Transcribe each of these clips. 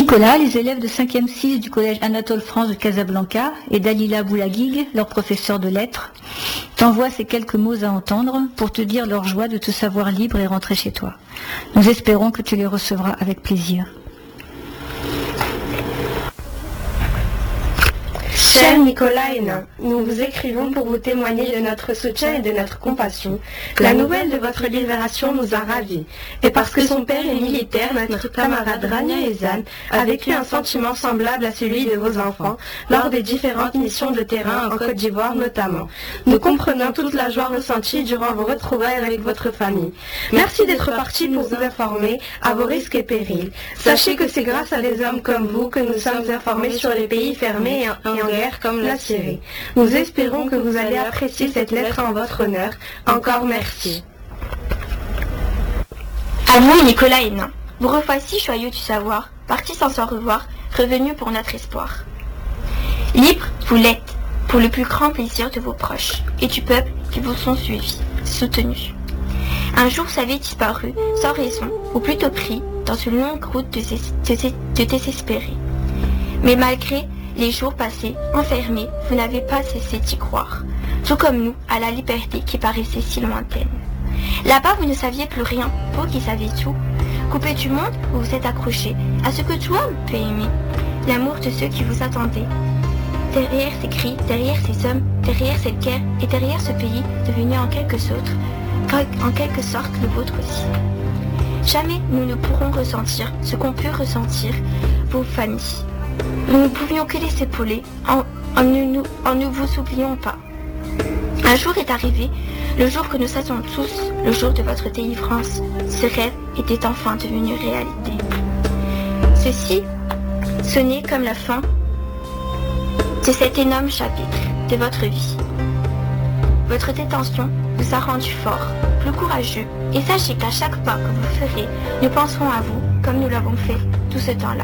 Nicolas, les élèves de 5e 6 du collège Anatole France de Casablanca et Dalila Boulagig, leur professeur de lettres, t'envoient ces quelques mots à entendre pour te dire leur joie de te savoir libre et rentrer chez toi. Nous espérons que tu les recevras avec plaisir. Cher Nicolas et Nain, nous vous écrivons pour vous témoigner de notre soutien et de notre compassion. La nouvelle de votre libération nous a ravis. Et parce que son père est militaire, notre camarade Rania Ezan a vécu un sentiment semblable à celui de vos enfants lors des différentes missions de terrain en Côte d'Ivoire notamment. Nous comprenons toute la joie ressentie durant vos retrouvailles avec votre famille. Merci d'être partis pour vous informer à vos risques et périls. Sachez que c'est grâce à des hommes comme vous que nous sommes informés sur les pays fermés et en guerre comme la Syrie. Nous espérons que vous allez apprécier cette lettre en votre honneur. Encore merci. À vous, Nicolas et Nain, vous revoici joyeux du savoir, partis sans se revoir, revenus pour notre espoir. Libres, vous l'êtes, pour le plus grand plaisir de vos proches et du peuple qui vous sont suivis, soutenus. Un jour vous avez disparu, sans raison, ou plutôt pris, dans une longue route de désespérés. Mais malgré les jours passés, enfermés, vous n'avez pas cessé d'y croire, tout comme nous, à la liberté qui paraissait si lointaine. Là-bas, vous ne saviez plus rien, vous qui savez tout. Coupé du monde, vous vous êtes accroché à ce que tout homme peut aimer, l'amour de ceux qui vous attendaient. Derrière ces cris, derrière ces hommes, derrière cette guerre et derrière ce pays devenu en quelque sorte le vôtre aussi. Jamais nous ne pourrons ressentir ce qu'ont pu ressentir vos familles. Nous ne pouvions que les épauler en ne vous oublions pas. Un jour est arrivé, le jour que nous savions tous, le jour de votre délivrance. Ce rêve était enfin devenu réalité. Ceci sonnait comme la fin de cet énorme chapitre de votre vie. Votre détention vous a rendu fort, plus courageux, et sachez qu'à chaque pas que vous ferez, nous penserons à vous comme nous l'avons fait tout ce temps-là.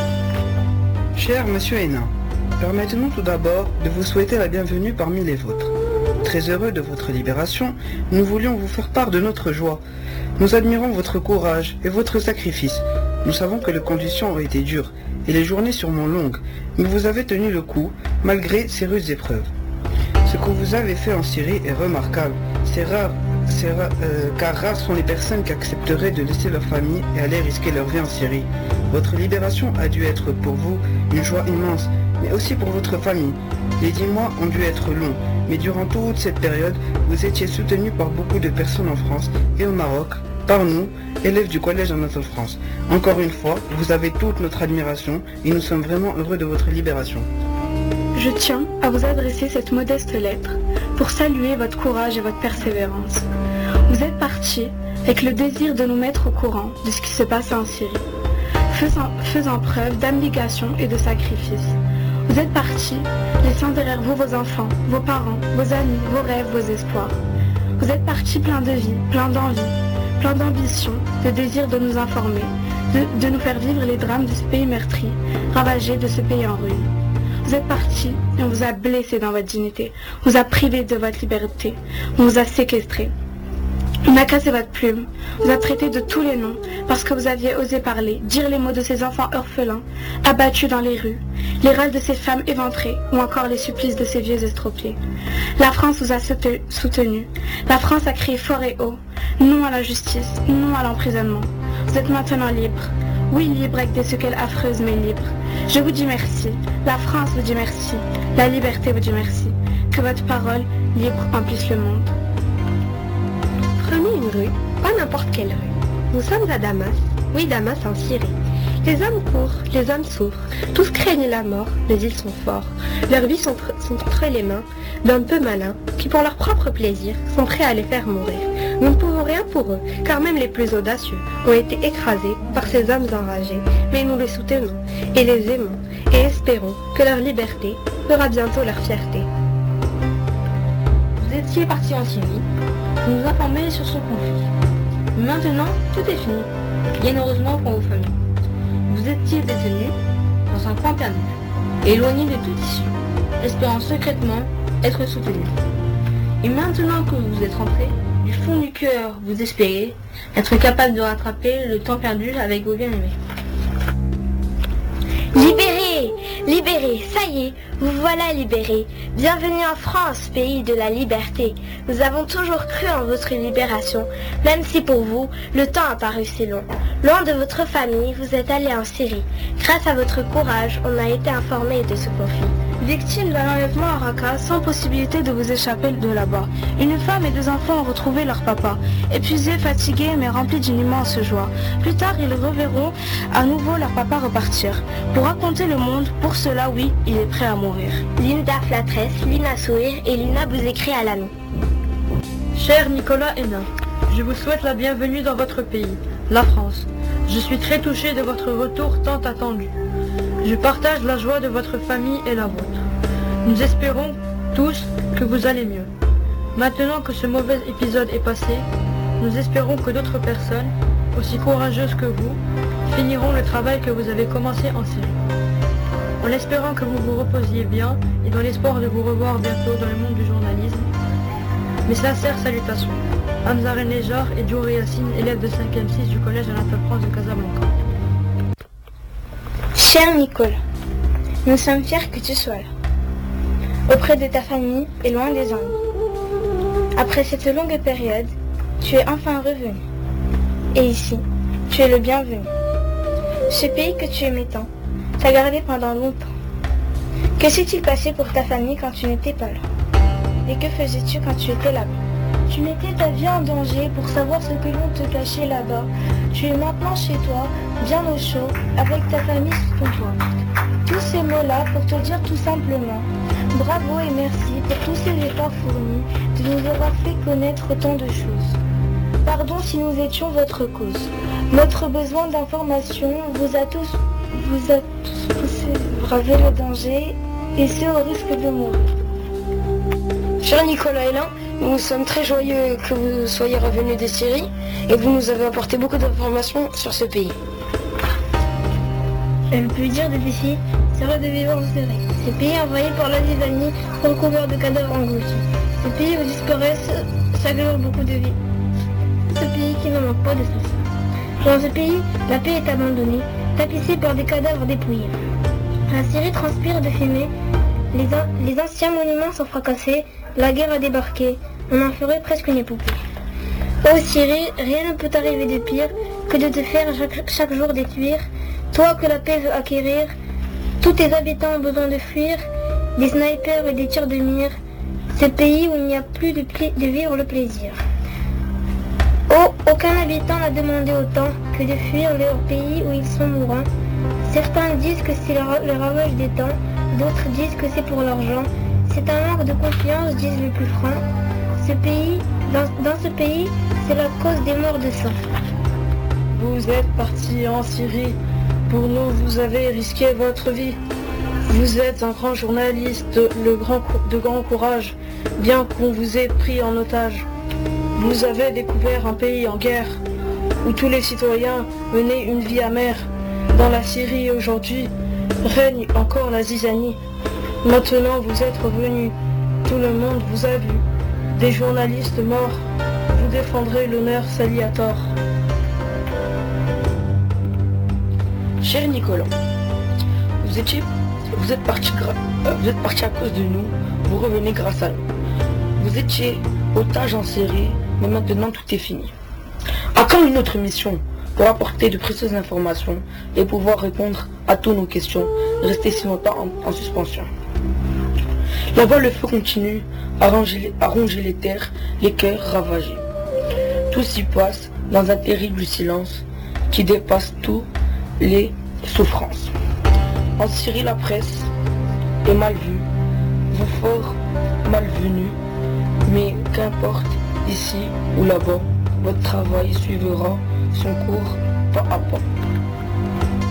Cher Monsieur Hénin, permettez-nous tout d'abord de vous souhaiter la bienvenue parmi les vôtres. Très heureux de votre libération, nous voulions vous faire part de notre joie. Nous admirons votre courage et votre sacrifice. Nous savons que les conditions ont été dures et les journées sûrement longues, mais vous avez tenu le coup malgré ces rudes épreuves. Ce que vous avez fait en Syrie est remarquable. C'est rare, car rares sont les personnes qui accepteraient de laisser leur famille et aller risquer leur vie en Syrie. Votre libération a dû être pour vous une joie immense, mais aussi pour votre famille. Les 10 mois ont dû être longs, mais durant toute cette période, vous étiez soutenu par beaucoup de personnes en France et au Maroc, par nous, élèves du collège Anatole France. Encore une fois, vous avez toute notre admiration et nous sommes vraiment heureux de votre libération. Je tiens à vous adresser cette modeste lettre pour saluer votre courage et votre persévérance. Vous êtes partis avec le désir de nous mettre au courant de ce qui se passe en Syrie, faisant preuve d'abnégation et de sacrifice. Vous êtes partis, laissant derrière vous vos enfants, vos parents, vos amis, vos rêves, vos espoirs. Vous êtes partis plein de vie, plein d'envie, plein d'ambition, de désir de nous informer, de nous faire vivre les drames de ce pays meurtri, ravagé, de ce pays en ruine. Vous êtes partis et on vous a blessé dans votre dignité, on vous a privé de votre liberté, on vous a séquestré. On a cassé votre plume, on vous a traité de tous les noms parce que vous aviez osé parler, dire les mots de ces enfants orphelins, abattus dans les rues, les râles de ces femmes éventrées ou encore les supplices de ces vieux estropiés. La France vous a soutenu, la France a crié fort et haut, non à la justice, non à l'emprisonnement. Vous êtes maintenant libre, oui libre avec des séquelles affreuses mais libre. Je vous dis merci, la France vous dit merci, la liberté vous dit merci, que votre parole libre emplisse le monde. Prenez une rue, pas n'importe quelle rue. Nous sommes à Damas, oui Damas en Syrie. Les hommes courent, les hommes souffrent, tous craignent la mort, mais ils sont forts. Leurs vies sont entre les mains d'hommes peu malins, qui pour leur propre plaisir sont prêts à les faire mourir. Nous ne pouvons rien pour eux, car même les plus audacieux ont été écrasés par ces hommes enragés, mais nous les soutenons et les aimons, et espérons que leur liberté fera bientôt leur fierté. Vous étiez partis en Syrie, vous nous informez sur ce conflit. Maintenant, tout est fini, bien heureusement pour vos familles. Vous étiez détenus dans un coin perdu, éloignés de toute issue, espérant secrètement être soutenus. Et maintenant que vous êtes rentrés, du fond du cœur, vous espérez être capable de rattraper le temps perdu avec vos bien-aimés. Libérés, libérés, ça y est, vous voilà libérés. Bienvenue en France, pays de la liberté. Nous avons toujours cru en votre libération, même si pour vous, le temps a paru si long. Loin de votre famille, vous êtes allés en Syrie. Grâce à votre courage, on a été informés de ce conflit. Victime d'un enlèvement à Raqqa, sans possibilité de vous échapper de là-bas. Une femme et 2 enfants ont retrouvé leur papa. Épuisés, fatigués, mais remplis d'une immense joie. Plus tard, ils reverront à nouveau leur papa repartir. Pour raconter le monde, pour cela, oui, il est prêt à mourir. Linda Flatresse, Lina Sourire et Lina vous écrit à l'ami. Cher Nicolas Hénin, je vous souhaite la bienvenue dans votre pays, la France. Je suis très touché de votre retour tant attendu. Je partage la joie de votre famille et la vôtre. Nous espérons tous que vous allez mieux. Maintenant que ce mauvais épisode est passé, nous espérons que d'autres personnes, aussi courageuses que vous, finiront le travail que vous avez commencé en Syrie. En espérant que vous vous reposiez bien et dans l'espoir de vous revoir bientôt dans le monde du journalisme, mes sincères salutations. Hamza Renéjar et Djouri Yassine, élèves de 5e 6 du collège Anatole France de Casablanca. Cher Nicolas, nous sommes fiers que tu sois là, auprès de ta famille et loin des ennuis. Après cette longue période, tu es enfin revenu. Et ici, tu es le bienvenu. Ce pays que tu aimais tant, t'a gardé pendant longtemps. Que s'est-il passé pour ta famille quand tu n'étais pas là? Et que faisais-tu quand tu étais là-bas? Tu mettais ta vie en danger pour savoir ce que l'on te cachait là-bas. Tu es maintenant chez toi, bien au chaud, avec ta famille sous ton toit. Tous ces mots-là pour te dire tout simplement bravo et merci pour tous ces efforts fournis de nous avoir fait connaître tant de choses. Pardon si nous étions votre cause. Notre besoin d'information vous a tous poussé à braver le danger et ce au risque de mourir. Cher Nicolas Hénin, nous sommes très joyeux que vous soyez revenu de Syrie et vous nous avez apporté beaucoup d'informations sur ce pays. Elle peut dire depuis c'est vrai de vivre en Syrie. Ce pays envahi par la Zizanie, recouvert de cadavres engloutis. Ce pays où disparaissent chaque jour beaucoup de vies. Ce pays qui ne manque pas de sens. Dans ce pays, la paix est abandonnée, tapissée par des cadavres dépouillés. La Syrie transpire de fumée, les anciens monuments sont fracassés, la guerre a débarqué, on en ferait presque une épopée. Ô Syrie, rien ne peut arriver de pire que de te faire chaque jour détruire. Toi que la paix veut acquérir, tous tes habitants ont besoin de fuir, des snipers et des tirs de mire, ce pays où il n'y a plus de vivre le plaisir. Oh, aucun habitant n'a demandé autant que de fuir leur pays où ils sont mourants. Certains disent que c'est le ravage des temps, d'autres disent que c'est pour l'argent. C'est un manque de confiance, disent les plus francs. Dans ce pays, c'est la cause des morts de sang. Vous êtes parti en Syrie. Pour nous, vous avez risqué votre vie. Vous êtes un grand journaliste, de grand courage, bien qu'on vous ait pris en otage. Vous avez découvert un pays en guerre, où tous les citoyens menaient une vie amère. Dans la Syrie aujourd'hui, règne encore la zizanie. Maintenant vous êtes revenu, tout le monde vous a vu. Des journalistes morts, vous défendrez l'honneur sali à tort. Cher Nicolas, vous êtes parti à cause de nous, vous revenez grâce à nous. Vous étiez otage en Syrie, mais maintenant tout est fini. À quand une autre mission pour apporter de précieuses informations et pouvoir répondre à toutes nos questions, restées si longtemps en suspension. Là-bas, le feu continue à ronger les terres, les cœurs ravagés. Tout s'y passe dans un terrible silence qui dépasse tous les souffrances. En Syrie, la presse est mal vue, vous fort malvenus, mais qu'importe, ici ou là-bas, votre travail suivra son cours pas à pas.